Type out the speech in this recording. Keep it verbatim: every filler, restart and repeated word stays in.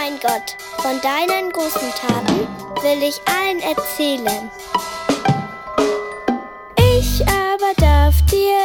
mein Gott, von deinen großen Taten will ich allen erzählen. Ich aber darf dir